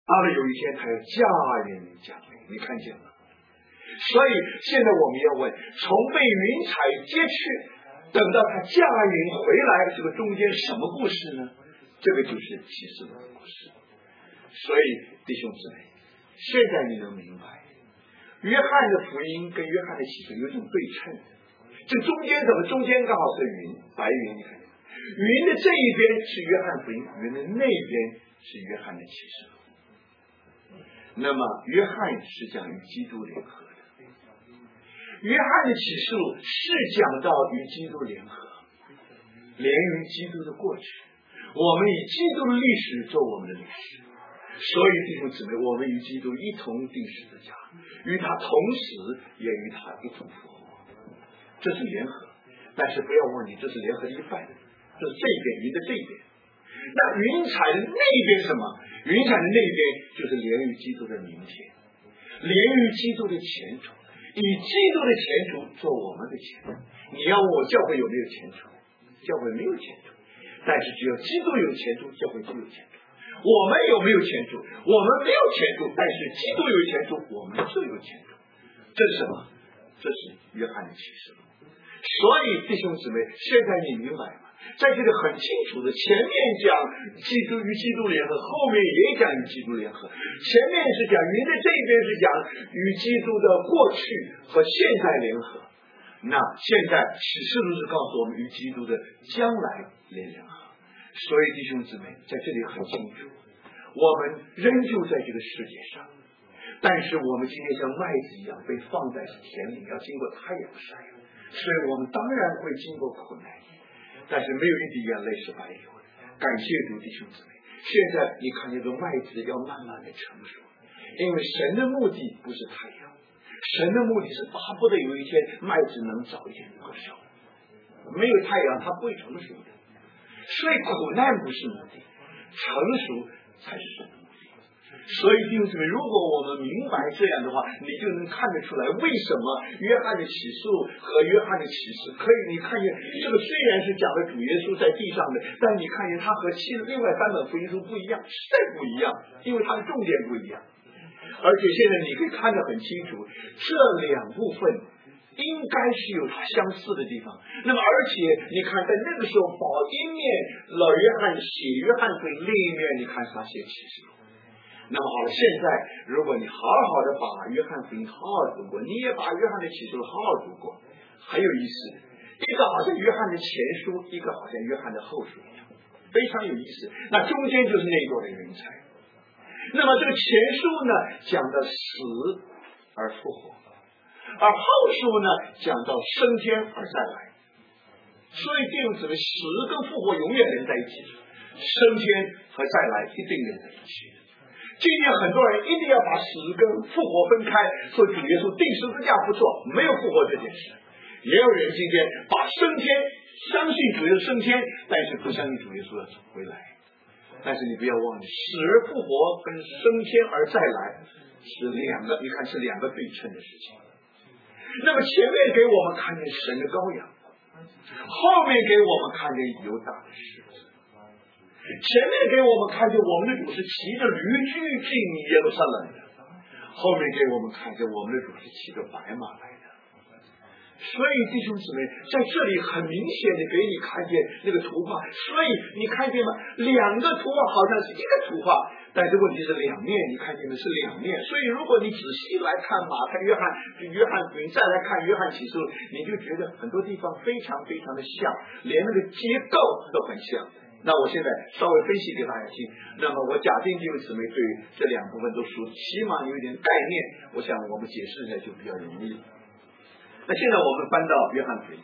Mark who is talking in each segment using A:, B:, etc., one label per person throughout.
A: 到了有一天他要驾云降临，你看见了？所以现在我们要问，从被云彩接去等到他驾云回来，这个中间什么故事呢？这个就是启示录的故事。所以弟兄姊妹，现在你能明白约翰的福音跟约翰的启示有一种对称的，这中间怎么？中间刚好是云，白云，你看见吗？云的这一边是约翰福音，云的那边是约翰的启示录。那么约翰是讲与基督联合的，约翰的启示录是讲到与基督联合，连于基督的过去，我们以基督的历史做我们的历史。所以弟兄姊妹，我们与基督一同定十字架，与他同死，也与他一同复活，这是联合。但是不要忘记，这是联合的一半，这是这边云的这边。那云彩的那边什么？云彩的那边就是连于基督的明天，连于基督的前途，以基督的前途做我们的前途。你要问我教会有没有前途？教会没有前途，但是只要基督有前途，教会就有前途。我们有没有前途？我们没有前途，但是基督有前途，我们就有前途。这是什么？这是约翰的启示录。所以弟兄姊妹，现在你明白吗？在这里很清楚的，前面讲基督与基督联合，后面也讲与基督联合。前面是讲云的这边是讲与基督的过去和现在联合，那现在启示录是告诉我们与基督的将来联合。所以弟兄姊妹，在这里很清楚，我们仍旧在这个世界上，但是我们今天像麦子一样被放在田里，要经过太阳晒，所以我们当然会经过苦难，但是没有一滴眼泪是白流的。感谢主，弟兄姊妹，现在你看这个麦子要慢慢的成熟，因为神的目的不是太阳，神的目的是巴不得有一天麦子能早一点成熟，没有太阳它不会成熟的。所以苦难不是目的，成熟才是神的目的。所以弟兄姊妹，如果我们明白这样的话，你就能看得出来为什么约翰的启示录和约翰的启示可以，你看见这个虽然是讲的主耶稣在地上的，但你看见它和另外三本福音书不一样，实在不一样，因为它的重点不一样。而且现在你可以看得很清楚，这两部分应该是有它相似的地方。那么而且你看在那个时候，保一面老约翰写约翰福音，另一面你看他写启示录。那么好了，现在如果你好好的把约翰福音好好读过，你也把约翰的启示录好好读过，很有意思。一个好像约翰的前书，一个好像约翰的后书一样，非常有意思。那中间就是那一朵的云彩。那么这个前书呢，讲到死而复活，而后书呢讲到升天而再来。所以弟兄姊妹，死跟复活永远连在一起，升天和再来一定连在一起。今天很多人一定要把死跟复活分开，说主耶稣钉十字架不错，没有复活这件事。也有人今天把升天相信主耶稣升天，但是不相信主耶稣要回来。但是你不要忘记，死而复活跟升天而再来是两个，你看是两个对称的事情。那么前面给我们看见神的羔羊，后面给我们看见犹大的狮子。前面给我们看见我们的主是骑着驴驹进耶路撒冷的，后面给我们看见我们的主是骑着白马来的。所以弟兄姊妹，在这里很明显的给你看见那个图画，所以你看见吗？两个图画好像是一个图画，但是问题是两面，你看见的是两面。所以如果你仔细来看马太、约翰福音，再来看约翰启示录，你就觉得很多地方非常非常的像，连那个结构都很像。那我现在稍微分析给大家听，那么我假定弟兄姊妹对这两部分都熟，起码有一点概念，我想我们解释起来就比较容易。那现在我们翻到约翰福音，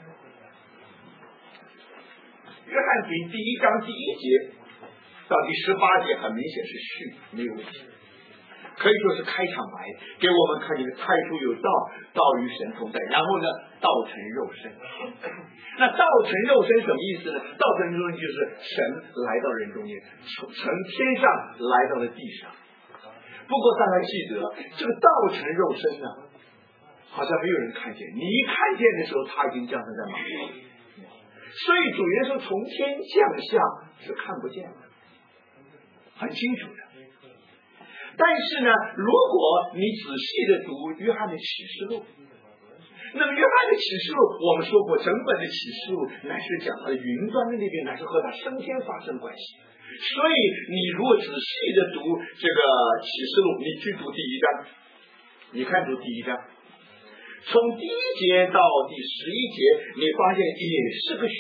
A: 约翰福音第一章第1节到第18节，很明显是序，没有问题，可以说是开场白，给我们看见太初有道，道与神同在，然后呢，道成肉身。那道成肉身什么意思呢？道成肉身就是神来到人中间，从天上来到了地上。不过大家记得，这个道成肉身呢，好像没有人看见，你一看见的时候，他已经降生在马槽里。所以主耶稣从天降下是看不见的，很清楚的。 但是呢，如果你仔细的读约翰的启示录，那么约翰的启示录，我们说过，整本的启示录乃是讲他的云端的那边，乃是和他升天发生关系。所以你如果仔细的读这个启示录，你去读第一章，你看读第一章，从第一节到第11节，你发现也是个序。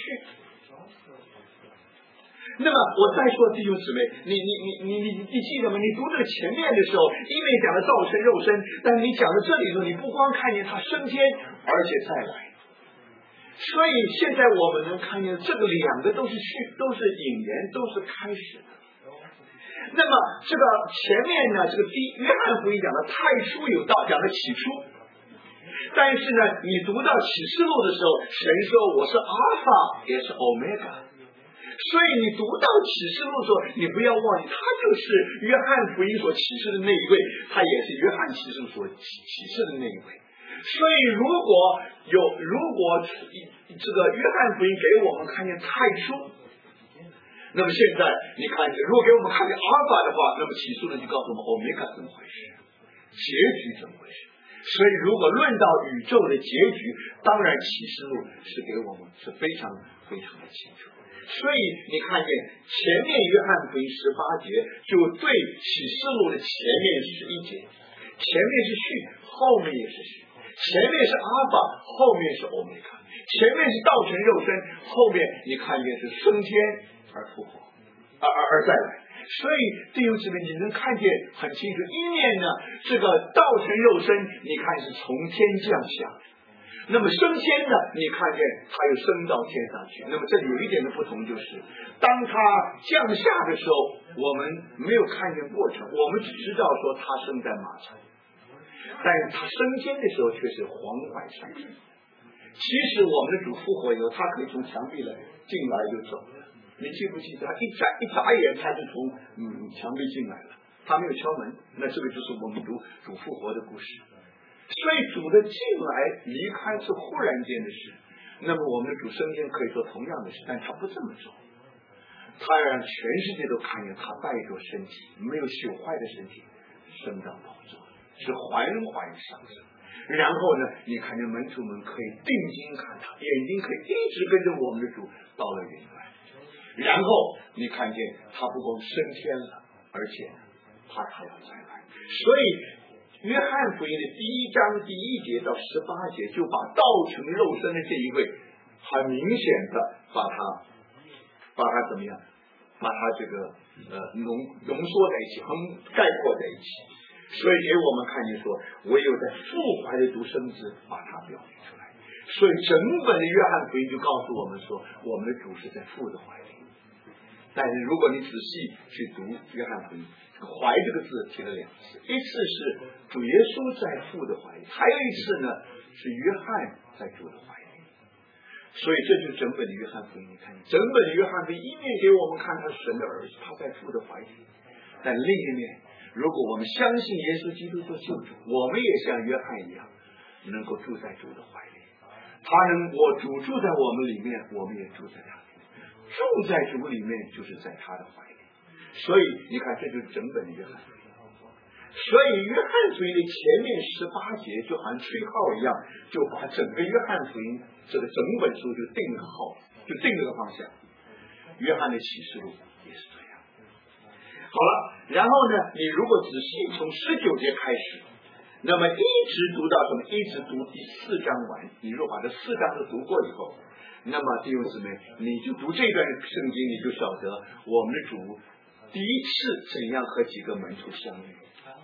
A: 那么我再说弟兄姊妹，你记得吗？你读这个前面的时候，因为讲的道成肉身，但是你讲到这里的时候，你不光看见他升天，而且再来。所以现在我们能看见这个两个都是序，都是引言，都是开始的。那么这个前面呢，这个约翰福音讲的太初有道，讲的起初。但是呢，你读到启示录的时候，神说我是阿尔法，也是欧米伽。所以你读到启示录的时候，你不要忘记，他就是约翰福音所启示的那一位，他也是约翰启示所启示的那一位。所以如果这个约翰福音给我们看见太初，那么现在你看，如果给我们看见阿尔法的话，那么启示录就告诉我们欧米伽怎么回事，结局怎么回事。所以如果论到宇宙的结局，当然启示录是给我们是非常非常的清楚。所以你看见前面约翰福音18节就对启示录的前面11节，前面是序，后面也是序，前面是阿尔法，后面是欧米伽，前面是道成肉身，后面你看见是升天而复活，而再来。所以弟兄姊妹，你能看见很清楚，一面呢，这个道成肉身，你看是从天降下。那么升天的，你看见他又升到天上去。那么这里有一点的不同，就是当他降下的时候，我们没有看见过程，我们只知道说他生在马槽，但是他升天的时候却是黄海上升。其实我们的主复活以后，他可以从墙壁来进来就走了。你记不记得他一眨眼他就从墙壁进来了，他没有敲门。那这个就是我们读主复活的故事。所以主的进来离开是忽然间的事，那么我们的主升天可以做同样的事，但他不这么做，他让全世界都看见他带着身体没有朽坏的身体升到宝座，是缓缓上升。然后呢，你看见门徒们可以定睛看他，眼睛可以一直跟着我们的主到了云端。然后你看见他不光升天了，而且他还要再来。所以约翰福音的第1章第1节到18节就把道成肉身的这一位很明显的把他怎么样，把他这个浓缩在一起，很概括在一起。所以给我们看见说，唯有在父怀的独生子把他表明出来。所以整本的约翰福音就告诉我们说，我们的主是在父的怀里。但是如果你仔细去读约翰福音，怀这个字提了2次，一次是主耶稣在父的怀里，还有一次呢是约翰在主的怀里。所以这就是整本的约翰福音。你看整本的约翰福音一面给我们看他是神的儿子，他在父的怀里，但另一面如果我们相信耶稣基督做救主，我们也像约翰一样能够住在主的怀里。主住在我们里面，我们也住在他里面，住在主里面就是在他的怀里。所以你看，这就是整本的约翰福音。所以约翰福音的前面18节就好像吹号一样，就把整个约翰福音这个整本书就定了号，就定了个方向。约翰的启示录也是这样。好了，然后呢，你如果仔细从19节开始，那么一直读到什么？一直读第4章完。你若把这4章都读过以后，那么弟兄姊妹，你就读这段圣经，你就晓得我们的主第一次怎样和几个门徒相遇。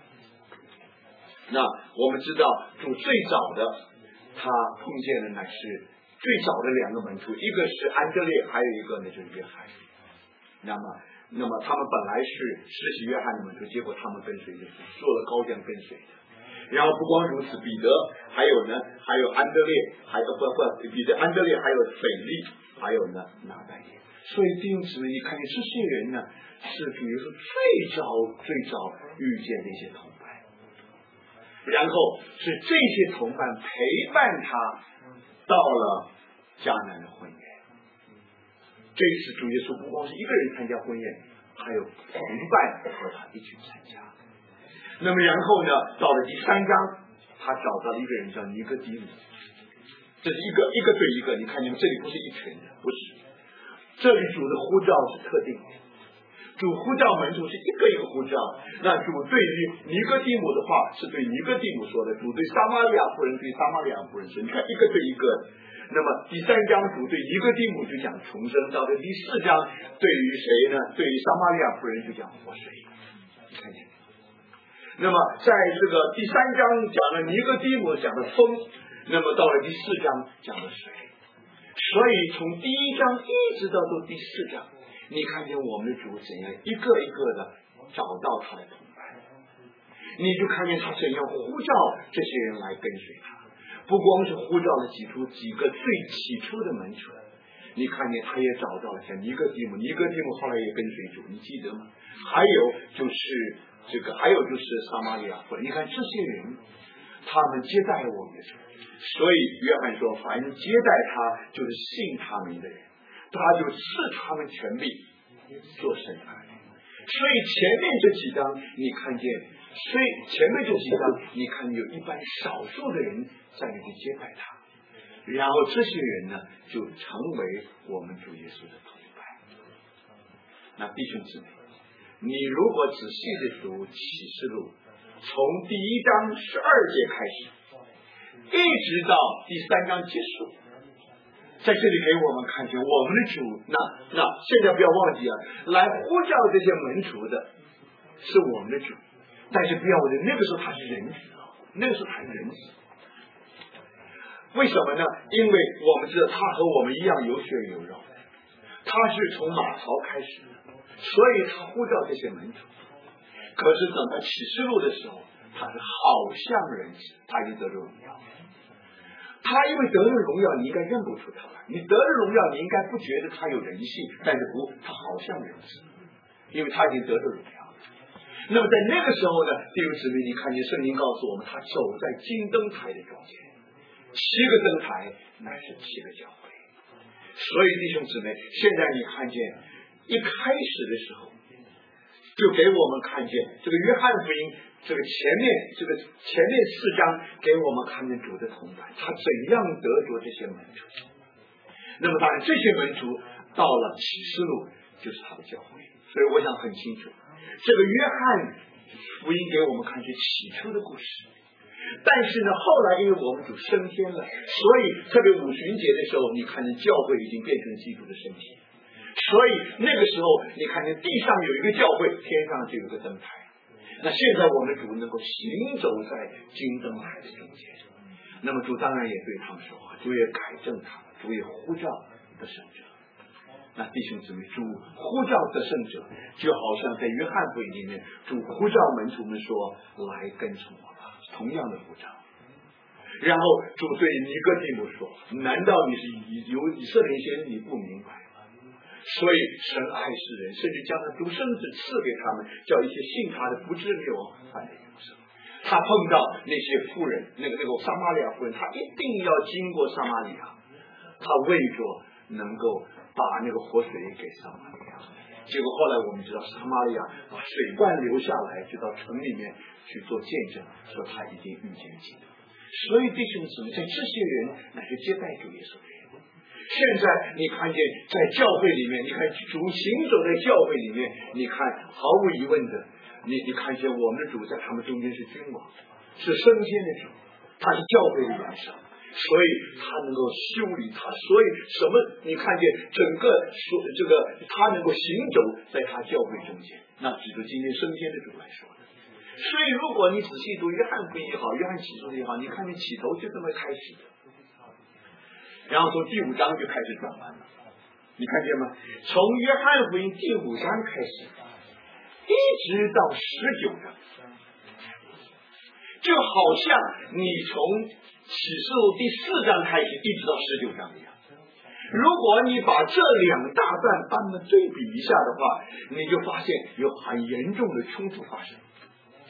A: 那我们知道主最早的他碰见的乃是最早的2个门徒，一个是安德烈，还有一个呢就是约翰。那么他们本来是施洗约翰的门徒，结果他们跟随着主，做了高将跟随的。然后不光如此，彼得还有安德烈，还有彼得、安德烈，还有腓力，还有呢拿但业。所以弟兄姊妹，你看见这些人呢，是比如说最早遇见的一些同伴，然后是这些同伴陪伴他到了迦南的婚宴。这次主耶稣不光是一个人参加婚宴，还有同伴和他一起参加。 那么然后呢，到了第3章，他找到了一个人叫尼哥底母，这是一个对一个，你看见吗？这里不是一群的，不是，这里主的呼召是特定的，主呼召门徒是一个一个呼召。那主对于尼哥底母的话是对尼哥底母说的，主对撒玛利亚妇人对撒玛利亚妇人说，你看一个对一个。那么第3章主对尼哥底母就讲重生，到了第4章对于谁呢？对于撒玛利亚妇人就讲活水，你看见。那么在这个第3章讲了尼哥底母，讲了风，那么到了第4章讲了水。所以从第1章一直到第4章，你看见我们的主怎样一个一个的找到他的同伴，你就看见他怎样呼召这些人来跟随他，不光是呼召了几个最起初的门徒，你看见他也找到了像尼哥底母，尼哥底母后来也跟随主，你记得吗？还有就是撒玛利亚妇人，你看这些人他们接待了我们的主，所以约翰说凡接待他就是信他名的人，他就赐他们权柄做神的儿女。所以前面这几章你看见，你看有一般少数的人在那里接待他，然后这些人呢就成为我们主耶稣的同伴。那弟兄姊妹，你如果仔细的读启示录，从第1章12节开始，一直到第3章结束，在这里给我们看见我们的主。那现在不要忘记来呼召这些门徒的是我们的主，但是不要忘记那个时候他是人子，为什么呢？因为我们知道他和我们一样有血有肉，他是从马槽开始的，所以他呼召这些门徒。可是等到启示录的时候，他是好像人子，他已经得了荣耀。他因为得了荣耀，你应该认不出他来。你得了荣耀，你应该不觉得他有人性，但是不，他好像人子，因为他已经得了荣耀。那么在那个时候呢，弟兄姊妹，你看见圣经告诉我们，他走在金灯台的中间，7个灯台乃是7个教会。所以弟兄姊妹，现在你看见一开始的时候，就给我们看见这个约翰福音前面4章给我们看见主的同伴，他怎样得着这些门徒。那么当然这些门徒到了启示录就是他的教会，所以我想很清楚，这个约翰福音给我们看见起初的故事。但是呢，后来因为我们主升天了，所以特别五旬节的时候，你看见教会已经变成基督的身体。所以那个时候你看见地上有一个教会，天上就有一个灯台。那现在我们主能够行走在金灯台的中间，那么主当然也对他们说话，主也改正他们，主也呼召得胜者。那弟兄姊妹，主呼召得胜者，就好像在约翰福音里面，主呼召门徒们说来跟从我吧，同样的呼召。然后主对尼哥底母说，难道你是有以色列先你不明白？所以神爱世人，甚至将他独生子赐给他们，叫一些信他的不至灭亡，反得永生。他碰到那些妇人，那个撒玛利亚妇人，他一定要经过撒玛利亚，他为着能够把那个活水给撒玛利亚。结果后来我们知道，撒玛利亚把水罐流下来，就到城里面去做见证，说他已经遇见基督。所以弟兄姊妹，在这些人乃是接待主耶稣的人。现在你看见在教会里面，你看主行走在教会里面，你看毫无疑问的，你看见我们的主在他们中间是君王，是升天的主，他是教会的元首，所以他能够修理他，所以什么？你看见整个他能够行走在他教会中间，那指着今天升天的主来说的。所以如果你仔细读约翰福音也好，约翰启示录也好，你看见起头就这么开始的。然后从第5章就开始转弯了，你看见吗？从约翰福音第5章开始，一直到19章，就好像你从启示录第4章开始一直到19章一样。如果你把这2大段把它们对比一下的话，你就发现有很严重的冲突发生。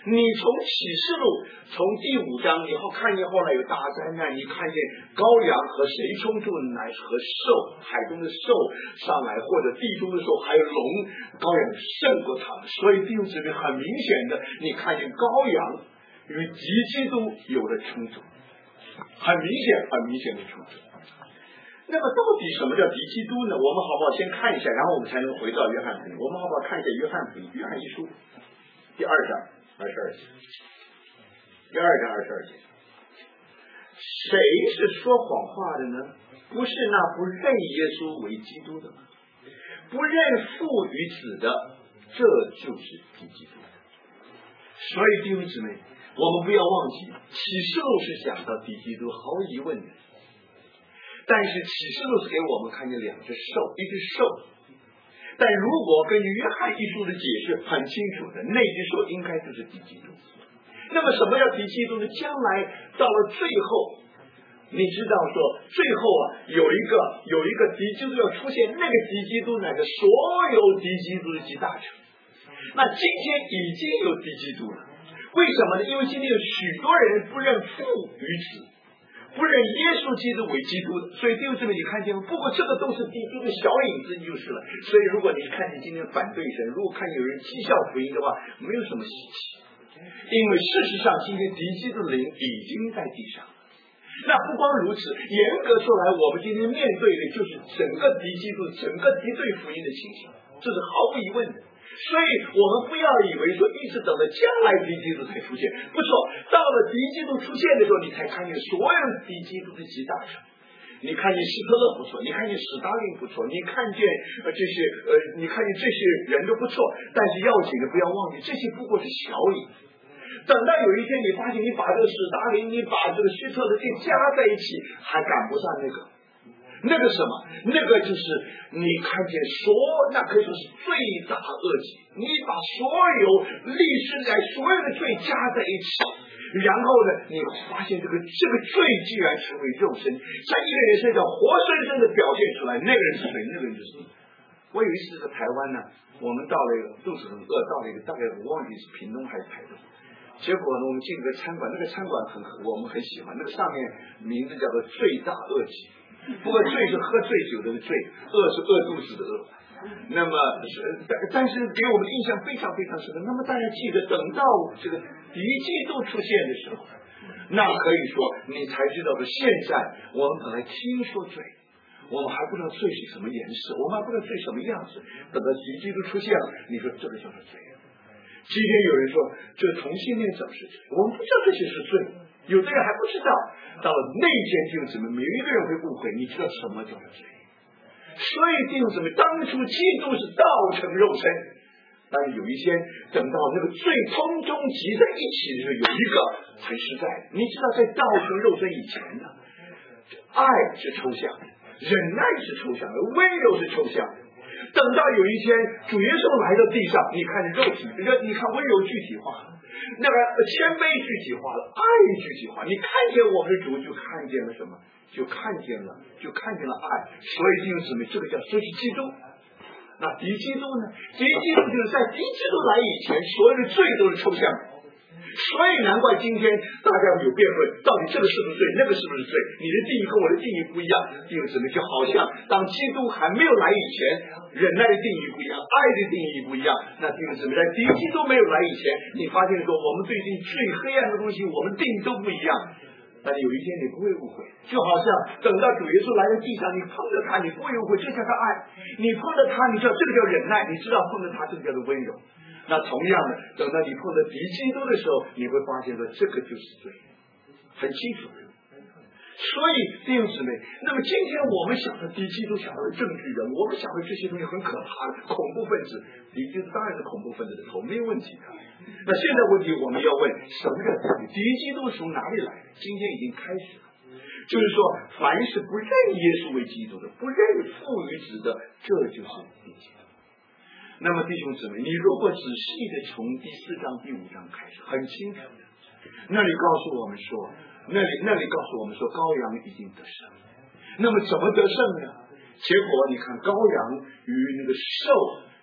A: 你从启示录从第5章，你看见后来有大灾难，你看见羔羊和谁冲突乃是和兽，海中的兽上来，或者地中的兽，还有龙，羔羊胜过他们。所以弟兄姊妹，很明显的，你看见羔羊与敌基督有了冲突，很明显的冲突。那么到底什么叫敌基督呢？我们好不好先看一下，然后我们才能回到约翰福音。我们好不好看一下约翰福音，约翰一书第2章22节，第2章22节，谁是说谎话的呢？不是那不认耶稣为基督的吗？不认父与子的，这就是敌基督。所以弟兄姊妹，我们不要忘记，启示录是讲到敌基督，毫无疑问的。但是启示录是给我们看见2只兽，一只兽。但如果根据约翰一书的解释很清楚的，那只兽应该就是敌基督。那么什么叫敌基督呢？将来到了最后，你知道说最后有一个敌基督要出现，那个敌基督乃是所有敌基督的集大成。那今天已经有敌基督了，为什么呢？因为今天有许多人不认父与子，不认耶稣基督为基督的，所以弟兄姊妹，你看见吗？不过这个都是敌基督的小影子就是了。所以如果你看见今天反对神，如果看见有人讥笑福音的话，没有什么稀奇，因为事实上今天敌基督的灵已经在地上。那不光如此，严格说来，我们今天面对的就是整个敌基督、整个敌对福音的情形，这是毫无疑问的。所以我们不要以为说一直等到将来敌基督才出现，不错，到了敌基督出现的时候，你才看见所有敌基督的集大成。你看见希特勒不错，你看见史达林不错，你看见你看见这些人都不错，但是要紧的不要忘记，这些不过是小影。等到有一天你发现你把这个史达林，你把这个希特勒这加在一起，还赶不上那个什么，那个就是你看见那可以说是最大恶极。你把所有历史来所有的罪加在一起，然后呢，你发现这个罪既然成为肉身，在一个人身上活生生的表现出来，那个人是谁？那个人就是你。我有一次在台湾呢，我们到了一个肚子很饿，到了一个大概我忘记是屏东还是台东。结果呢，我们进了个餐馆，那个餐馆我们很喜欢，那个上面名字叫做罪大恶极。不过罪是喝醉酒的罪，饿是饿肚子的饿。那么但是给我们的印象非常非常深刻。那么大家记得，等到这个敌基督出现的时候，那可以说你才知道说，现在我们本来听说罪，我们还不知道罪是什么颜色，我们还不知道罪什么样子。等到敌基督出现了，你说这个叫做罪。今天有人说这同性恋怎么是罪？我们不知道这些是罪，有的人还不知道。到了那一天，弟兄姊妹，没有一个人会误会，你知道什么叫做罪。所以弟兄姊妹，当初基督是道成肉身，但是有一天等到那个罪通通集在一起的时候，有一个很实在的。你知道在道成肉身以前呢，爱是抽象的，忍耐是抽象的，温柔是抽象的。等到有一天主耶稣来到地上，你看肉体，你看温柔具体化，那个谦卑具体化了，爱具体化。你看见我们的主，就看见了什么？就看见了爱。所以弟兄姊妹，这个叫这是基督。那敌基督呢？敌基督就是在敌基督来以前，所有的罪都是抽象的。所以难怪今天大家有辩论，到底这个是不是罪，那个是不是罪？你的定义跟我的定义不一样，弟兄姊妹，就好像当基督还没有来以前，忍耐的定义不一样，爱的定义不一样。那弟兄姊妹，在敌基督没有来以前，你发现说我们对最黑暗的东西，我们定义都不一样。但是有一天你不会误会，就好像等到主耶稣来到地上，你碰着他，你不会误会，这叫做爱；你碰着他，你知道这个叫忍耐，你知道碰着他这个叫做温柔。那同样的，等到你碰到敌基督的时候，你会发现说这个就是罪，很清楚。所以弟兄姊妹，那么今天我们想到敌基督，想到政治人，我们想到这些东西很可怕的恐怖分子，敌基督当然是恐怖分子的头，没有问题的。那现在问题我们要问，什么叫敌基督是从哪里来的？今天已经开始了，就是说凡是不认耶稣为基督的，不认父与子的，这就是敌基督。那么弟兄姊妹，你如果仔细的从第4章第5章开始，很清楚的，那里告诉我们说，那里告诉我们说，羔羊已经得胜。那么怎么得胜呢？结果你看，羔羊与那个兽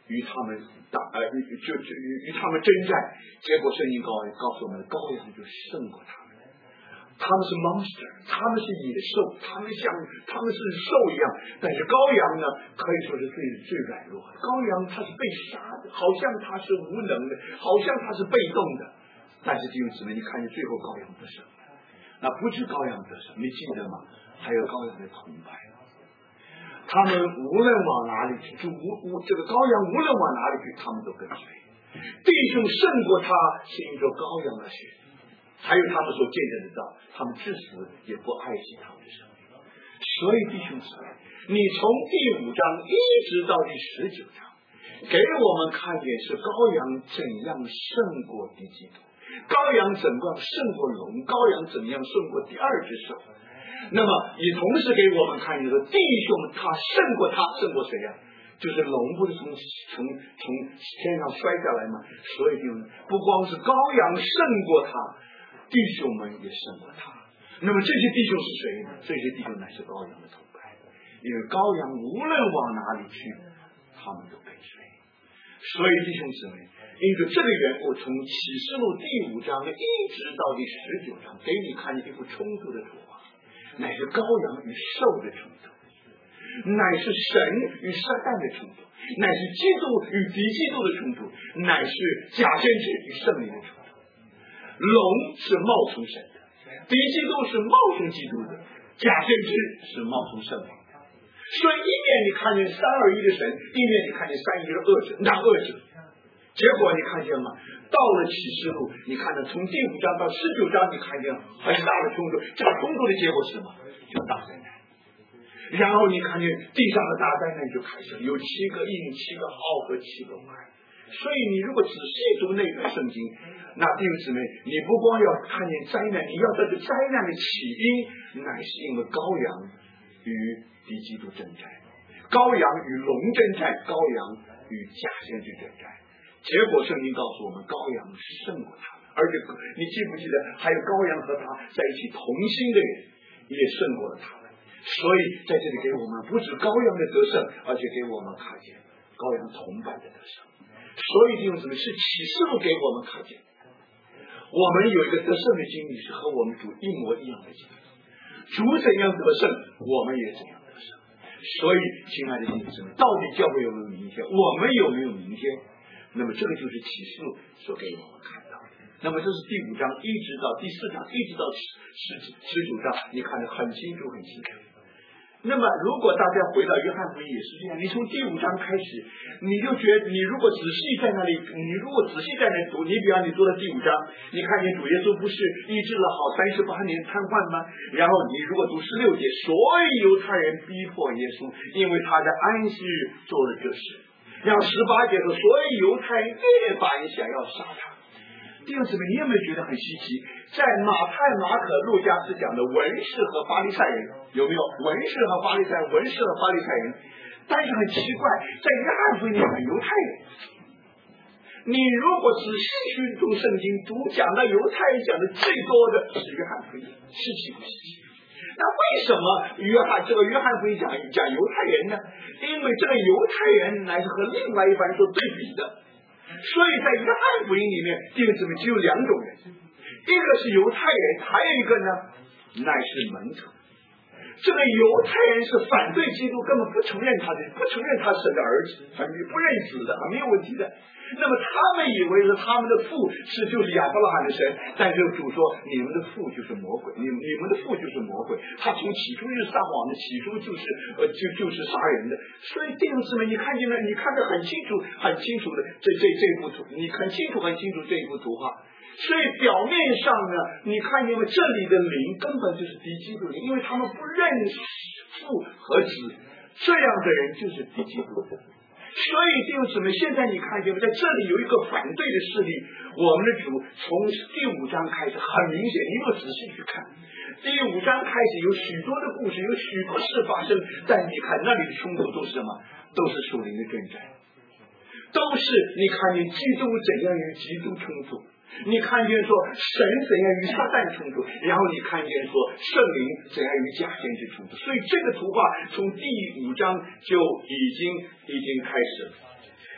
A: 与他们与他们征战，结果圣经告诉我们，羔羊就胜过他们。他们是 monster， 他们是野兽，他们是兽一样，但是羔羊呢，可以说是最软弱的。羔羊它是被杀的，好像它是无能的，好像它是被动的。但是弟兄姊妹，你看见最后羔羊得胜，那不止羔羊得胜，你记得吗？还有羔羊的同伴。他们无论往哪里去，这个羔羊无论往哪里去，他们都跟随。弟兄胜过他，是因着羔羊的血。还有他们所见证的道，他们至死也不爱惜他们的生命。所以弟兄姊妹，你从第5章一直到第19章，给我们看见是羔羊怎样胜过敌基督，羔羊怎样胜过龙，羔羊怎样胜过第二只手。那么也同时给我们看见说，弟兄他胜过谁呀？就是龙不是从天上摔下来吗？所以就不光是羔羊胜过他，弟兄们也胜过他。那么这些弟兄是谁呢？这些弟兄乃是羔羊的同伴，因为羔羊无论往哪里去，他们都跟随。所以弟兄姊妹，因着这个缘故，从启示录第5章一直到第19章，给你看见一幅冲突的图画，乃是羔羊与兽的冲突，乃是神与撒旦的冲突，乃是基督与敌基督的冲突，乃是假先知与圣灵的冲突。龙是冒充神的，敌基督是冒充基督的，假先知是冒充圣灵的。所以一面你看见3而1的神，一面你看见3一的恶者，那恶者。结果你看见吗？到了启示录，你看到从第5章到19章，你看见很大的冲突。这个冲突的结果是什么？就大灾难。然后你看见地上的大灾难就开始了，有7个印、7个号和7个环。所以你如果仔细读那段圣经，那弟兄姊妹，你不光要看见灾难，你要这个灾难的起因，乃是因为羔羊与敌基督征战，羔羊与龙征战，羔羊与假先知征战。结果圣经告诉我们，羔羊胜过他们，而且你记不记得，还有羔羊和他在一起同心的人也胜过了他们。所以在这里给我们不止羔羊的得胜，而且给我们看见羔羊同伴的得胜。所以弟兄姊妹，是启示录给我们看见，我们有一个得胜的经历是和我们主一模一样的经历，主怎样得胜，我们也怎样得胜。所以亲爱的弟兄姊妹，到底教会有没有明天，我们有没有明天，那么这个就是启示录所给我们看到的。那么这是第5章一直到第4章一直到19章，你看得很清楚很清楚。那么如果大家回到约翰福音也是这样，你从第5章开始，你就觉得你如果仔细在那里读，你比方你读到第5章，你看见主耶稣不是医治了好38年瘫痪吗？然后你如果读16节，所以犹太人逼迫耶稣，因为他在安息日做了这事。然后18节说，所以犹太人越发想要杀他。弟兄姊妹，你有没有觉得很稀奇？在马太、马可、路加是讲的文士和法利赛人，有没有？文士和法利赛人，但是很奇怪，在约翰福音里面犹太人。你如果仔细去读圣经，讲到犹太人讲的最多的是约翰福音，稀奇不稀奇？那为什么约翰福音讲犹太人呢？因为这个犹太人乃是和另外一番所对比的。所以在约翰福音里面，弟兄姊妹只有2种人，一个是犹太人，还有一个呢，乃是门徒。这个犹太人是反对基督，根本不承认他是神的儿子，不认子的，没有问题的。那么他们以为是他们的父就是亚伯拉罕的神，但是主说你们的父就是魔鬼，你们的父就是魔鬼，他从起初就是撒谎的，起初就是杀人的。所以弟兄姊妹，你看见了，你看得很清楚的这幅图，你很清楚这一幅图画。所以表面上呢，你看见了这里的灵根本就是敌基督的灵，因为他们不认父和子，这样的人就是敌基督的。所以弟兄姊妹，现在你看见了，在这里有一个反对的势力，我们的主从第5章开始，很明显，你如果仔细去看，第5章开始有许多的故事，有许多事发生，但你看那里的冲突都是什么？都是属灵的征战，都是你看见基督怎样与基督冲突，你看见说神怎样与撒旦冲突，然后你看见说圣灵怎样与假先知冲突。所以这个图画从第5章就已经开始了。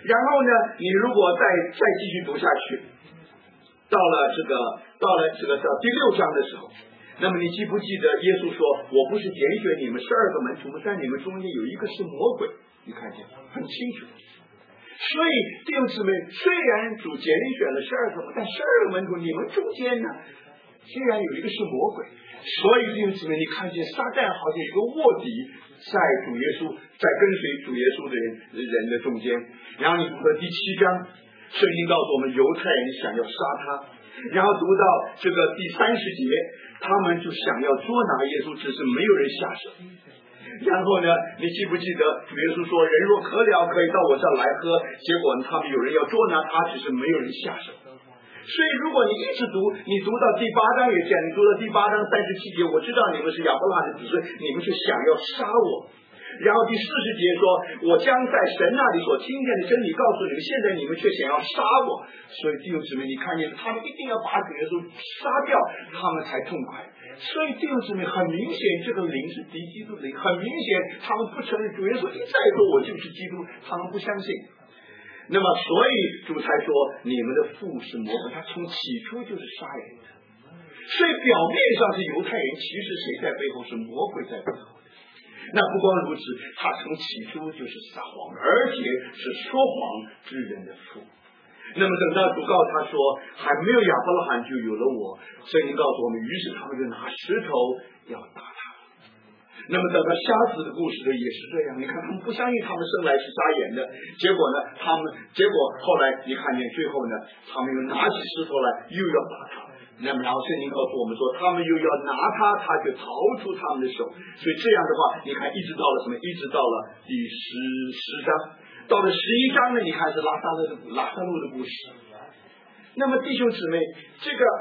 A: 然后呢，你如果再继续读下去，到了这个到第6章的时候，那么你记不记得耶稣说，我不是拣选你们12个门徒，在你们中间有一个是魔鬼，你看见很清楚。所以弟兄姊妹，虽然主拣选了12个门，但12个门徒你们中间呢，虽然有一个是魔鬼，所以弟兄姊妹，你看见撒旦好像有个卧底在主耶稣，在跟随主耶稣的人的中间。然后你读到第7章，圣经告诉我们犹太人想要杀他，然后读到这个第30节，他们就想要捉拿耶稣，只是没有人下手。然后呢，你记不记得主耶稣说，人若渴了可以到我这来喝，结果他们有人要捉拿他，只是没有人下手。所以如果你一直读，你读到第8章也这样，你读到第8章37节，我知道你们是亚伯拉罕的子孙，你们是想要杀我。然后第40节说，我将在神那里所听见的真理告诉你们，现在你们却想要杀我。所以弟兄姊妹，你看见他们一定要把主耶稣杀掉，他们才痛快。所以弟兄姊妹，很明显这个灵是敌基督的灵，很明显他们不承认主耶稣一再说我就是基督，他们不相信。那么所以主才说，你们的父是魔鬼，他从起初就是杀人的。所以表面上是犹太人，其实谁在背后？是魔鬼在背后。那不光如此，他从起初就是撒谎，而且是说谎之人的父。那么等到主告他说还没有亚伯拉罕就有了我，圣经告诉我们，于是他们就拿石头要打他。那么等到瞎子的故事的也是这样，你看他们不相信他们生来是瞎眼的，结果呢，结果后来你看见最后呢，他们又拿起石头来又要打他。那么然后圣经告诉我们说，他们又要拿他就逃出他们的手。所以这样的话，你看一直到了什么？一直到了第10章，到了11章呢，你看是拉萨路的故事。那么弟兄姊妹，这个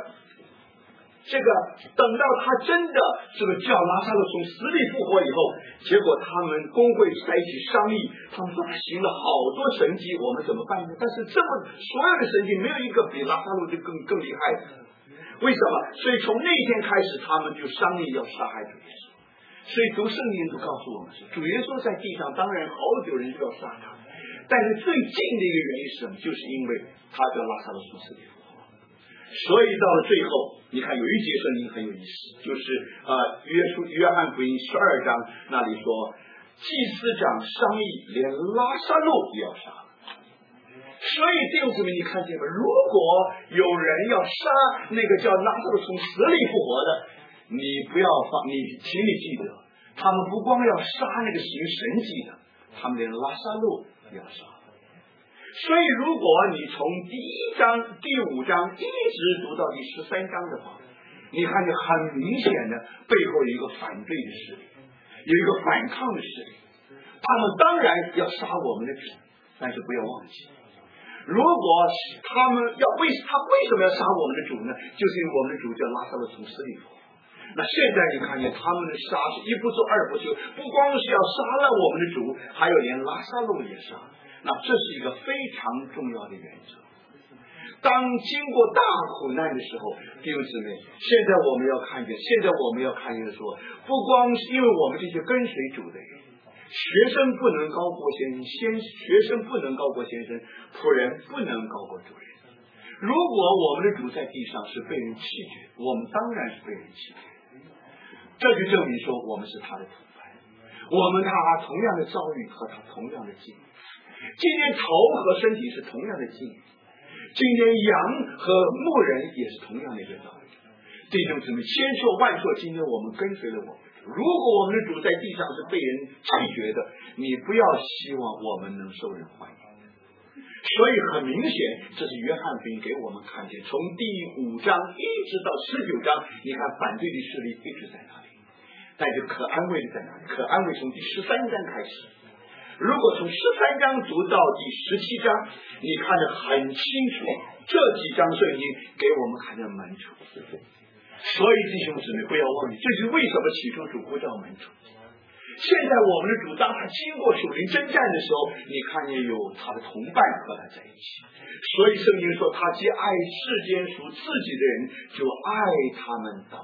A: 等到他真的这个叫拉萨路从死里复活以后，结果他们公会在一起商议，他们说他行了好多神迹，我们怎么办呢？但是这么所有的神迹没有一个比拉萨路就更厉害的。为什么？所以从那天开始，他们就商议要杀害主耶稣。所以读圣经都告诉我们，是主耶稣在地上，当然好久人就要杀他，但是最近的一个原因是什么？就是因为他叫拉萨路从死里复活。所以到了最后，你看有一节圣经很有意思，就是约翰福音12章那里说，祭司长商议，连拉萨路也要杀。所以弟兄姊妹，你看见吗？如果有人要杀那个叫拉萨路从死里复活的，你不要请你记得，他们不光要杀那个行神迹的，他们连拉萨路也要杀。所以如果你从第1章、第5章一直读到第13章的话，你看见很明显的背后有一个反对的势力，有一个反抗的势力。他们当然要杀我们的主，但是不要忘记，如果他为什么要杀我们的主呢？就是因为我们的主叫拉萨路从死里复活。那现在你看见他们的杀是一不做二不休，不光是要杀了我们的主，还有连拉萨路也杀。那这是一个非常重要的原则。当经过大苦难的时候，弟兄姊妹，现在我们要看见的说，不光是因为我们这些跟随主的人，学生不能高过先生，学生不能高过先生，仆人不能高过主人。如果我们的主在地上是被人弃绝，我们当然是被人弃绝。这就证明说我们是他的同伴，我们他同样的遭遇和他同样的境遇。今天头和身体是同样的境遇，今天羊和牧人也是同样的一个道理。弟兄姊妹，千错万错，今天我们跟随了我们。如果我们的主在地上是被人弃绝的，你不要希望我们能受人欢迎。所以很明显，这是约翰福音给我们看见，从第5章一直到19章，你看反对的势力一直在那里，但是可安慰的在哪里？可安慰从第13章开始。如果从13章读到第17章，你看得很清楚，这几章圣经给我们看见门徒。所以弟兄姊妹不要忘记，这是为什么起初主呼召门徒。现在我们的主当他经过属灵征战的时候，你看见有他的同伴和他在一起，所以圣经说他既爱世间属自己的人，就爱他们到底。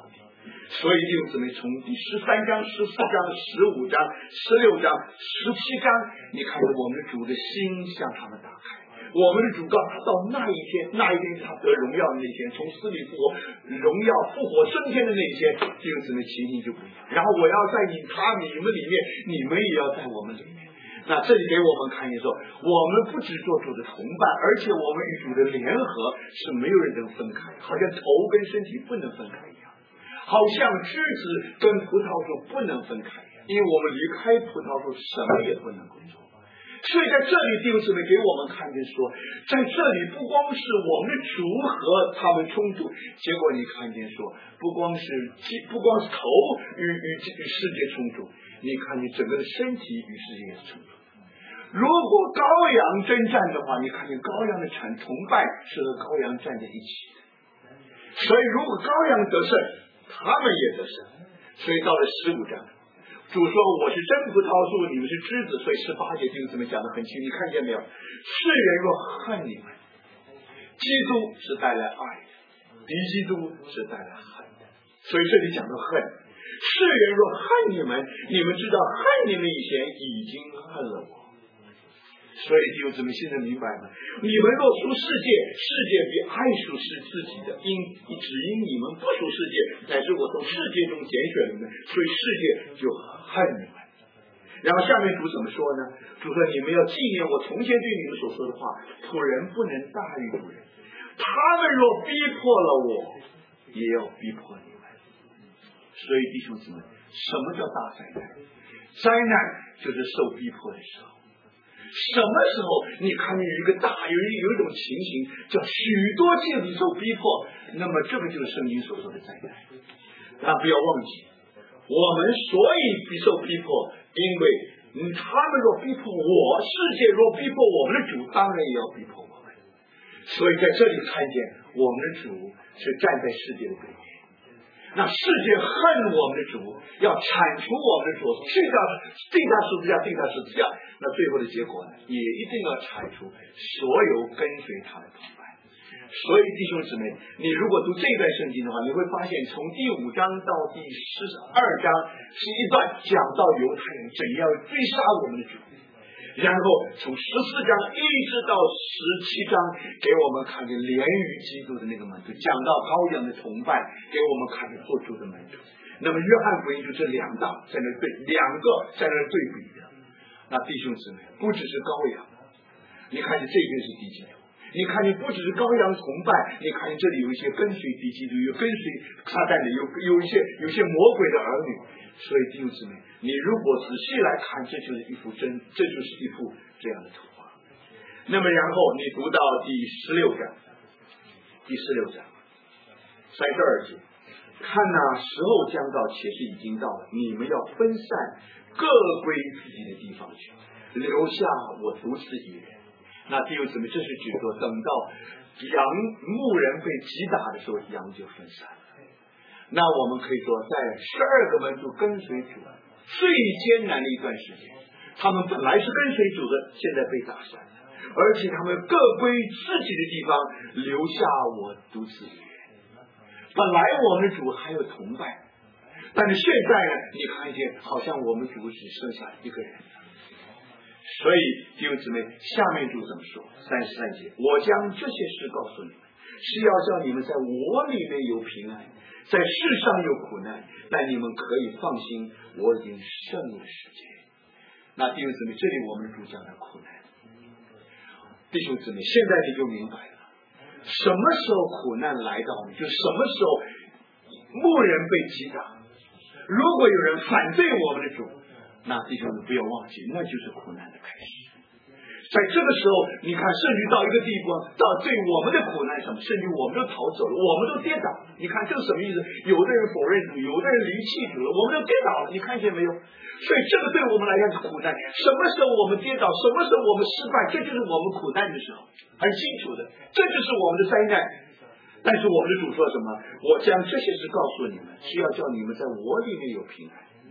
A: 所以弟兄姊妹，从第13章、14章、15章、16章、17章，你看着我们的主的心向他们打开。我们的主告他到那一天是他得荣耀的那一天，从死里复活、荣耀复活升天的那一天，弟兄姊妹情形就不一样。然后我要在你们里面，你们也要在我们里面。那这里给我们看见说，我们不只做主的同伴，而且我们与主的联合是没有人能分开，好像头跟身体不能分开一样，好像枝子跟葡萄树不能分开一样，因为我们离开葡萄树什么也不能够做。所以在这里弟兄姊妹给我们看见说，在这里不光是我们的主和他们冲突，结果你看见说，不光是头与世界冲突，你看见整个的身体与世界也是冲突。如果羔羊征战的话，你看见羔羊的崇拜是和羔羊站在一起的，所以如果羔羊得胜，他们也得胜。所以到了15章，主说我是真葡萄树，你们是枝子。所以18节弟兄姊妹讲得很清，你看见没有？世人若恨你们，基督是带来爱的，敌基督是带来恨的。所以这里讲到恨，世人若恨你们，你们知道恨你们以前已经恨了我。所以弟兄姊妹现在明白吗？你们若属世界，世界比爱属是自己的，只因你们不属世界，乃是我从世界中拣选你们，所以世界就恨你们。然后下面主怎么说呢？主说你们要纪念我从前对你们所说的话，仆人不能大于主人，他们若逼迫了我，也要逼迫你们。所以弟兄姊妹，什么叫大灾难？灾难就是受逼迫的时候。什么时候你看见有一种情形叫许多借子受逼迫，那么这个就是圣经所说的灾难。但不要忘记，我们所以受逼迫，因为他们若逼迫我，世界若逼迫我们的主，当然也要逼迫我们。所以在这里看见我们的主是站在世界的对面，那世界恨我们的主，要铲除我们的主，定他十字架，那最后的结果呢，也一定要铲除所有跟随他的同伴。所以弟兄姊妹，你如果读这段圣经的话，你会发现从第5章到第12章是一段讲到犹太人怎样追杀我们的主，然后从14章一直到17章给我们看见连于基督的那个门徒，讲到羔羊的同伴，给我们看见做主的门徒。那么约翰福音就这两个在那对比的。那弟兄姊妹，不只是羔羊，你看见这边是敌基督，你看见不只是羔羊同伴，你看见这里有一些跟随敌基督，有跟随撒旦的，有一些魔鬼的儿女。所以弟兄姊妹，你如果仔细来看，这就是一幅这样的图画。那么然后你读到第16章32节，看哪，时候将到，且是已经到了，你们要分散，各归自己的地方去，留下我独自一人。那弟兄姊妹，这是指说等到牧人被击打的时候，羊就分散了。那我们可以说，在12个门徒跟随主最艰难的一段时间，他们本来是跟随主的，现在被打散了，而且他们各归自己的地方，留下我独自一人。本来我们的主还有同伴，但是现在呢，你看见好像我们主只剩下一个人。所以弟兄姊妹，下面主怎么说？33节，我将这些事告诉你们，是要叫你们在我里面有平安，在世上有苦难，但你们可以放心，我已经胜了世界。那弟兄姊妹，这里我们主讲的苦难，弟兄姊妹，现在你就明白了，什么时候苦难来到你，就什么时候牧人被击打。如果有人反对我们的主，那弟兄们不要忘记，那就是苦难的开始。在这个时候，你看甚至到一个地步，到对我们的苦难什么，甚至我们都逃走了，我们都跌倒了。你看这个什么意思？有的人否认主，有的人离弃主了，我们都跌倒了。你看见没有？所以这个对我们来讲是苦难。什么时候我们跌倒，什么时候我们失败，这就是我们苦难的时候，很清楚的，这就是我们的灾难。但是我们的主说什么？我将这些事告诉你们，是要叫你们在我里面有平安。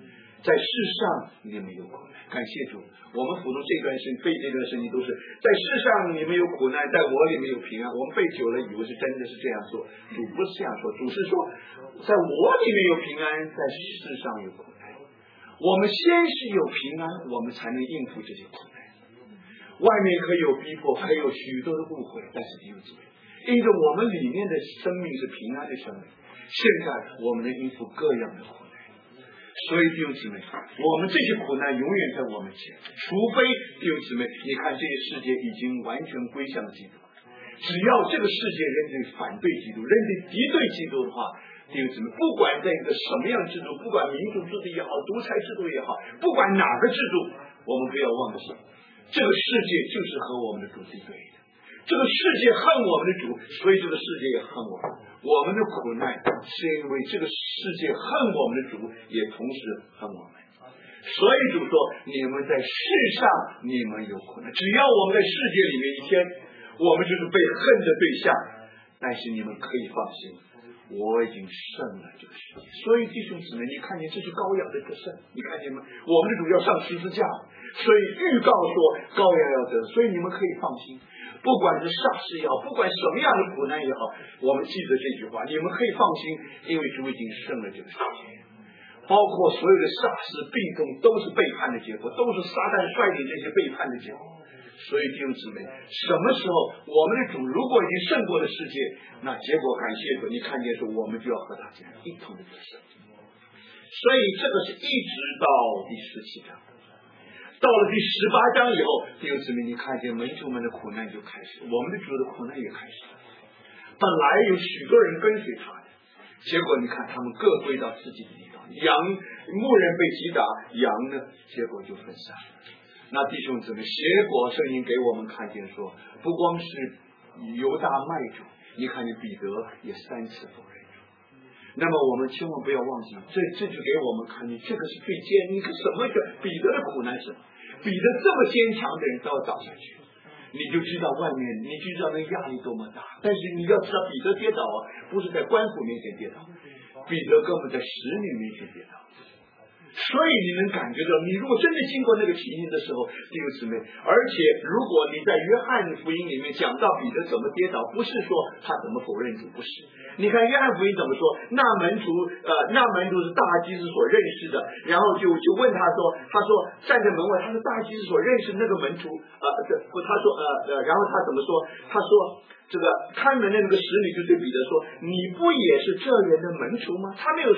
A: 在世上你们有苦难。感谢主，我们辅助这段圣背这段圣经都是在世上你们有苦难，在我里面有平安。我们背久了以为是真的是这样说，主不是这样说，主是说在我里面有平安，在世上有苦难。我们先是有平安，我们才能应付这些苦难。外面可以有逼迫，还有许多的误会，但是弟兄姊妹，因着我们里面的生命是平安的生命，现在我们能应付各样的苦难。所以弟兄姊妹，我们这些苦难永远在我们前，除非弟兄姊妹，你看这个世界已经完全归向基督，只要这个世界人对反对基督，人对敌对基督的话，弟兄姊妹，不管在一个什么样制度，不管民主制度也好，独裁制度也好，不管哪个制度，我们不要忘记，这个世界就是和我们的主敌对的。这个世界恨我们的主，所以这个世界也恨我们。我们的苦难是因为这个世界恨我们的主，也同时恨我们。所以主说，你们在世上你们有苦难，只要我们在世界里面一天，我们就是被恨的对象。但是你们可以放心，我已经胜了这个世界。所以弟兄姊妹，你看见这是羔羊的得胜，你看见吗？我们的主要上十字架，所以预告说羔羊要得，所以你们可以放心。不管是煞事也好，不管什么样的苦难也好，我们记得这句话，你们可以放心，因为主已经胜了这个世界。包括所有的煞事病痛都是背叛的结果，都是撒旦率领这些背叛的结果。所以弟兄姊妹，什么时候我们的主如果已经胜过了世界，那结果感谢主，你看见说我们就要和他这样一同的得胜。所以这个是一直到第17章。到了第18章以后，弟兄姊妹，你看见门徒们的苦难就开始，我们的主的苦难也开始了。本来有许多人跟随他的，结果你看他们各归到自己的地方，牧人被击打，羊呢，结果就分散了。那弟兄姊妹，结果圣经给我们看见说，不光是犹大卖主，你看见彼得也3次否认主。那么我们千万不要忘记，这就给我们看见，这个是最艰，你看什么叫彼得的苦难是？彼得这么坚强的人都要倒下去，你就知道外面，你就知道那个压力多么大。但是你要知道，彼得跌倒不是在官府面前跌倒，彼得根本在使女面前跌倒。所以你能感觉到，你如果真的经过那个情形的时候，弟兄姊妹，而且如果你在约翰福音里面讲到彼得怎么跌倒，不是说他怎么否认主，不是。你看约翰福音怎么说？那门徒是大祭司所认识的，然后就问他说站在门外，他说大祭司所认识那个门徒，然后他怎么说？他说这个看门的那个使女就对彼得说：“你不也是这人的门徒吗？”他没有说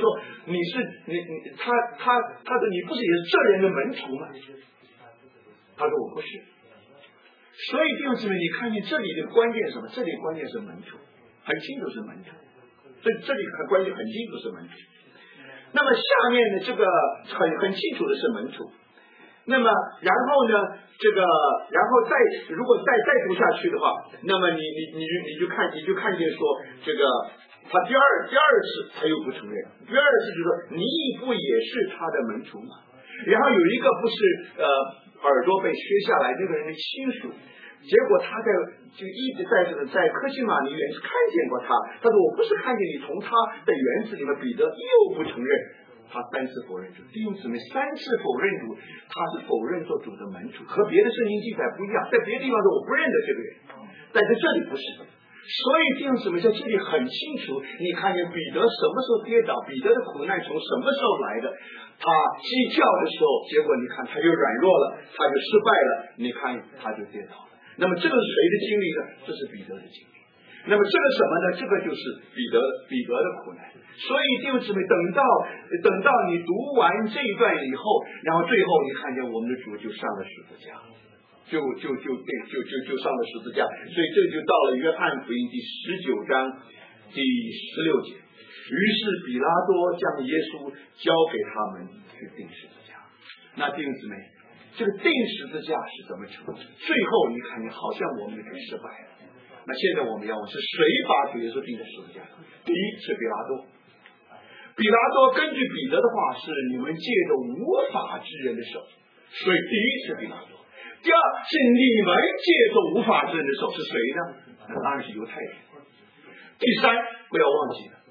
A: 他说你不是也是这人的门徒吗？他说我不是。所以弟兄姊妹，你看见这里的关键是什么？这里关键是门徒，很清楚是门徒。这里关键很清楚是门徒。那么下面呢，这个很清楚的是门徒。那么然后呢，然后如果再读下去的话，那么你就看见说这个他第二次他又不承认，第二次就说你不也是他的门徒吗？然后有一个不是耳朵被削下来那个人的亲属，结果他就一直在科西玛尼园是看见过他，他说我不是看见你从他的园子里面，彼得又不承认。他3次否认主，弟兄姊妹，3次否认主，他是否认做主的门徒，和别的圣经记载不一样。在别的地方说我不认得这个人，但在这里不是。所以弟兄姊妹，在这里很清楚，你看见彼得什么时候跌倒，彼得的苦难从什么时候来的？他鸡叫的时候，结果你看他就软弱了，他就失败了，你看他就跌倒了。那么这个是谁的经历呢？这是彼得的经历。那么这个什么呢？这个就是彼得的苦难。所以弟兄姊妹，等到你读完这一段以后，然后最后你看见我们的主就上了十字架，就上了十字架。所以这就到了约翰福音第19章第16节。于是比拉多将耶稣交给他们去钉十字架。那弟兄姊妹，这个钉十字架是怎么成的？最后你看见好像我们的主失败了。那现在我们要问是谁把主耶稣钉在十字架上？第一是比拉多。比拉多根据彼得的话是你们借着无法之人的手，所以第一是比拉多。第二是你们借着无法之人的手，是谁呢？那当然是犹太人。第三不要忘记了，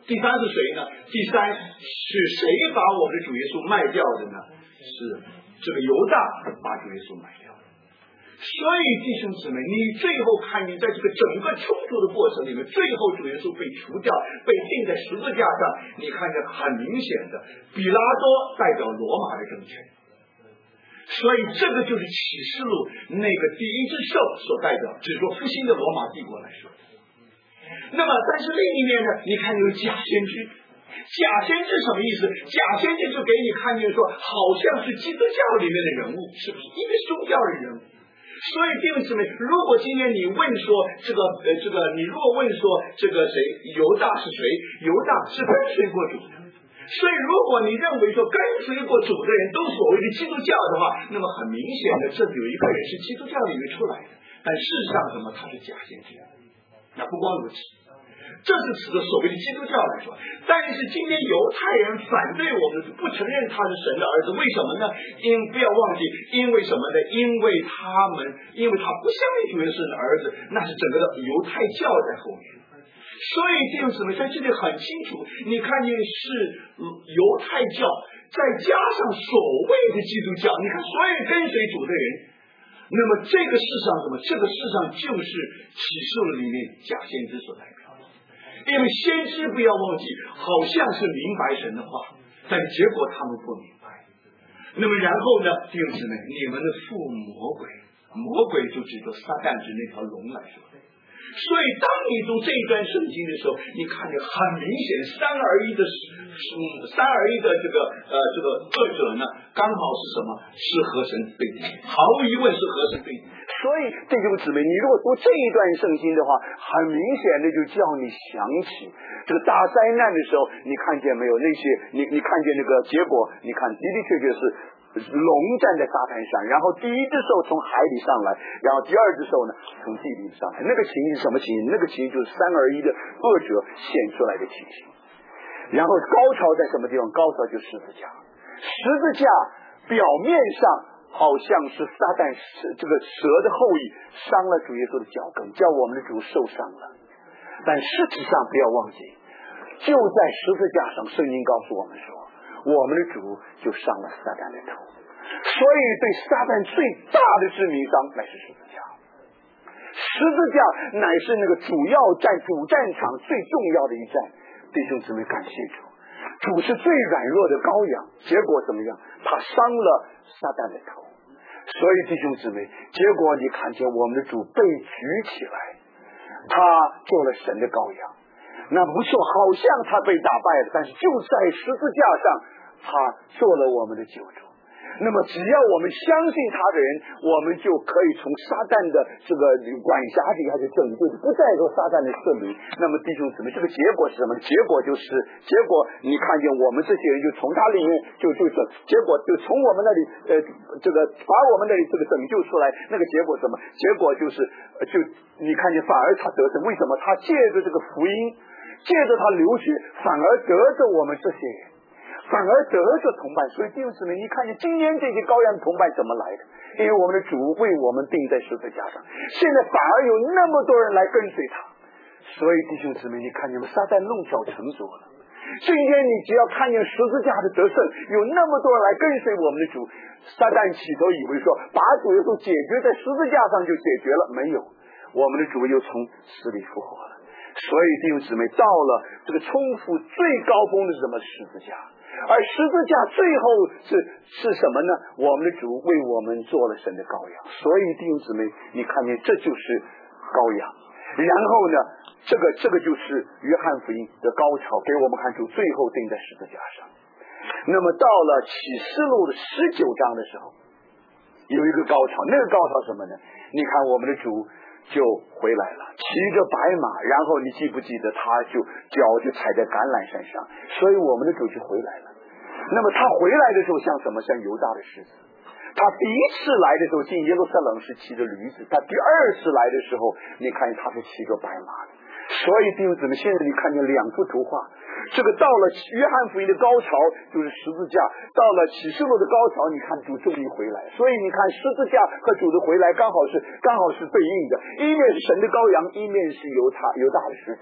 A: 第三是谁呢？第三是谁把我们的主耶稣卖掉的呢？是这个犹大把主耶稣卖掉的。所以弟兄姊妹，你最后看见在这个整个冲突的过程里面，最后主耶稣被除掉，被钉在十字架上，你看见很明显的，比拉多代表罗马的政权。所以这个就是启示录那个第一只兽所代表，只说复兴的罗马帝国来说。那么但是另一面呢，你看有假先知，假先知什么意思？假先知就给你看见说好像是基督教里面的人物，是不是？因为宗教的人物。所以弟兄姊妹，如果今天你问说这个你如果问说这个谁犹大是谁，犹大是跟随过主的。所以如果你认为说跟随过主的人都所谓的基督教的话，那么很明显的这有一个人是基督教里面出来的，但事实上什么？他是假先知。那不光如此，这是指的所谓的基督教来说。但是今天犹太人反对我们，不承认他是神的儿子，为什么呢？不要忘记，因为什么呢？因为他不相信主耶稣是儿子，那是整个的犹太教在后面。所以弟兄姊妹，在这里很清楚，你看见是犹太教，再加上所谓的基督教，你看所有跟随主的人，那么这个世上什么？这个世上就是启示录里面假先知所代表的。因为先知不要忘记，好像是明白神的话，但结果他们不明白。那么然后呢，弟兄姊妹，你们的父魔鬼，魔鬼就指着撒旦指那条龙来说。所以当你读这一段圣经的时候，你看见很明显三而一的这个恶者呢，刚好是什么？是和神对敌，毫无疑问是和神对敌。
B: 所以弟兄姊妹，你如果读这一段圣经的话，很明显的就叫你想起这个大灾难的时候，你看见没有？那些你看见那个结果，你看的的确确是龙站在沙滩上，然后第一只兽从海里上来，然后第二只兽呢从地里上来。那个情形是什么情形？那个情形就是三而一的恶者显出来的情形。然后高潮在什么地方？高潮就十字架。十字架表面上好像是撒旦这个蛇的后裔伤了主耶稣的脚跟，叫我们的主受伤了。但实际上不要忘记，就在十字架上，圣经告诉我们说，我们的主就伤了撒旦的头。所以对撒旦最大的致命伤乃是十字架。十字架乃是那个主战场最重要的一战。弟兄姊妹，感谢主，主是最软弱的羔羊，结果怎么样？他伤了撒旦的头。所以弟兄姊妹，结果你看见我们的主被举起来，他做了神的羔羊。那不错，好像他被打败了，但是就在十字架上，他做了我们的救主。那么只要我们相信他的人，我们就可以从撒旦的这个管辖底下去拯救，不再做撒旦的赦免。那么弟兄姊妹，这个结果是什么？结果你看见我们这些人就从他里面结果就从我们那里这个把我们那里这个拯救出来。那个结果什么？结果就是你看见反而他得胜。为什么？他借着这个福音，借着他流血，反而得着我们这些人，反而得着同伴。所以弟兄姊妹，你看见今天这些羔羊同伴怎么来的？因为我们的主为我们钉在十字架上，现在反而有那么多人来跟随他。所以弟兄姊妹，你看见吗？撒旦弄巧成拙了。今天你只要看见十字架的得胜，有那么多人来跟随我们的主，撒旦起头以为说把主耶稣解决在十字架上就解决了，没有，我们的主又从死里复活了。所以弟兄姊妹，到了这个冲突最高峰的是什么？十字架。而十字架最后是什么呢？我们的主为我们做了神的羔羊。所以弟兄姊妹，你看见这就是羔羊。然后呢，这个就是约翰福音的高潮，给我们看出最后钉在十字架上。那么到了启示录的19章的时候，有一个高潮。那个高潮什么呢？你看我们的主就回来了，骑着白马，然后你记不记得他就脚就踩在橄榄山上，所以我们的主就回来了。那么他回来的时候像什么？像犹大的狮子。他第一次来的时候进耶路撒冷是骑着驴子，他第二次来的时候你看见他是骑着白马的。所以弟兄姊妹，现在你看见两幅图画，这个到了约翰福音的高潮就是十字架，到了启示录的高潮，你看主终于回来。所以你看十字架和主的回来刚好是对应的，一面是神的羔羊，一面是犹大的狮子。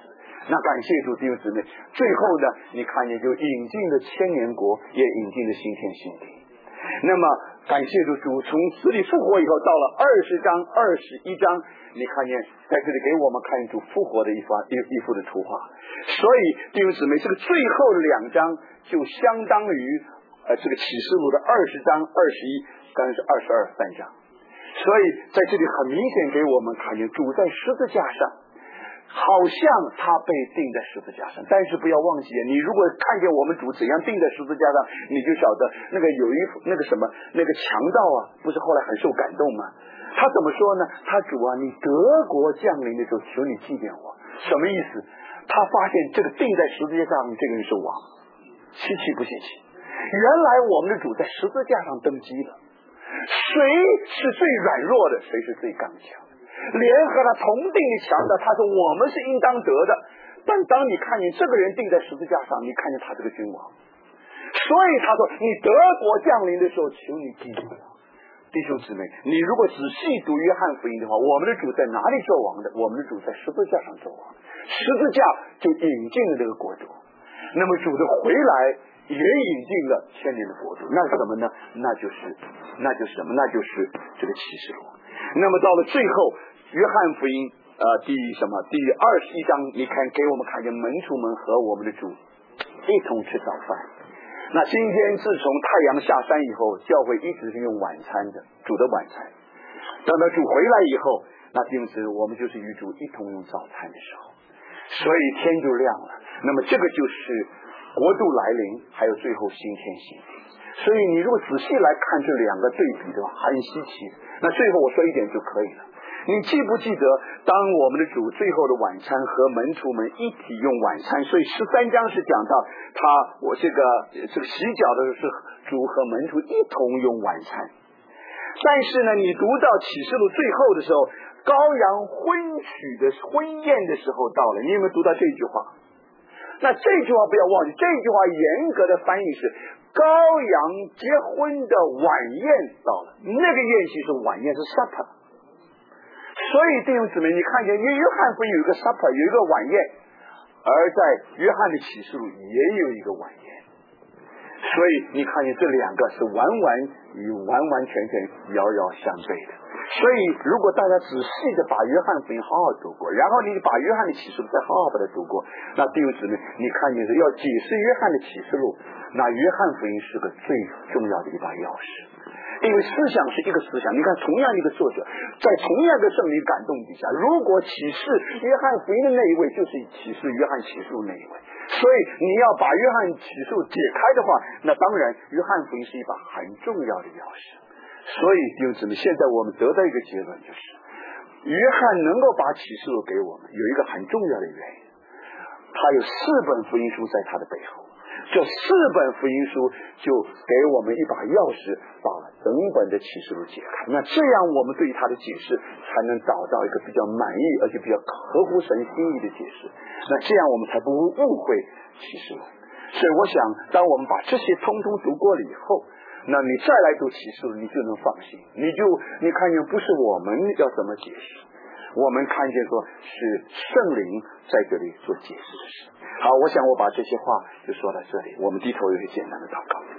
B: 那感谢主弟兄姊妹，最后呢，你看见就引进了千年国，也引进了新天新地。那么感谢主，主从死里复活以后，到了20章、21章，你看见在这里给我们看主复活的一幅的图画。所以弟兄姊妹，这个最后2章就相当于这个启示录的20章、21，刚才是22、3章。所以在这里很明显给我们看见主在十字架上，好像他被钉在十字架上，但是不要忘记，你如果看见我们主怎样钉在十字架上，你就晓得那个有那个什么那个强盗啊，不是后来很受感动吗？他怎么说呢？他主啊，你德国降临的时候，求你纪念我。什么意思？他发现这个钉在十字架上这个人是王，稀奇不稀奇？原来我们的主在十字架上登基了。谁是最软弱的，谁是最刚强的？联合他同定的强的，他说我们是应当得的。但当你看见这个人钉在十字架上，你看见他这个君王，所以他说你德国降临的时候，求你记住我。弟兄姊妹，你如果仔细读约翰福音的话，我们的主在哪里做王的？我们的主在十字架上做王，十字架就引进了这个国度。那么主的回来也引进了千年的国度，那是什么呢？那就是什么？那就是这个启示录。那么到了最后，约翰福音第21章，你看给我们看见门徒们和我们的主一同吃早饭。那今天自从太阳下山以后，教会一直是用晚餐的，主的晚餐。等到主回来以后，那平时我们就是与主一同用早餐的时候，所以天就亮了。那么这个就是国度来临，还有最后新天新地。所以你如果仔细来看这两个对比的话，很稀奇。那最后我说一点就可以了。你记不记得当我们的主最后的晚餐和门徒们一起用晚餐？所以13章是讲到我这个洗脚的是主和门徒一同用晚餐。但是呢，你读到启示录最后的时候，羔羊婚宴的时候到了，你有没有读到这句话？那这句话不要忘记，这句话严格的翻译是羔羊结婚的晚宴到了，那个宴席是晚宴，是 supper。所以弟兄姊妹，你看见约翰福音有一个 supper， 有一个晚宴，而在约翰的启示录也有一个晚宴。所以你看见这两个是完全遥遥相对的。所以如果大家仔细的把约翰福音好好读过，然后你把约翰的启示录再好好把它读过，那弟兄姊妹，你看见是要解释约翰的启示录，那约翰福音是个最重要的一把钥匙。因为思想是一个思想，你看同样一个作者，在同样的圣灵感动底下，如果启示约翰福音的那一位就是启示约翰启示录那一位，所以你要把约翰启示录解开的话，那当然约翰福音是一把很重要的钥匙。所以弟兄姊妹，现在我们得到一个结论，就是约翰能够把启示录给我们有一个很重要的原因，他有4本福音书在他的背后，这4本福音书就给我们一把钥匙，把整本的启示录解开。那这样我们对他的解释才能找到一个比较满意而且比较合乎神心意的解释，那这样我们才不会误会启示录。所以我想当我们把这些通通读过了以后，那你再来读启示录，你就能放心，你看见不是我们要怎么解释，我们看见说是圣灵在这里做解释的事。好，我想我把这些话就说到这里，我们低头有一个简单的祷告。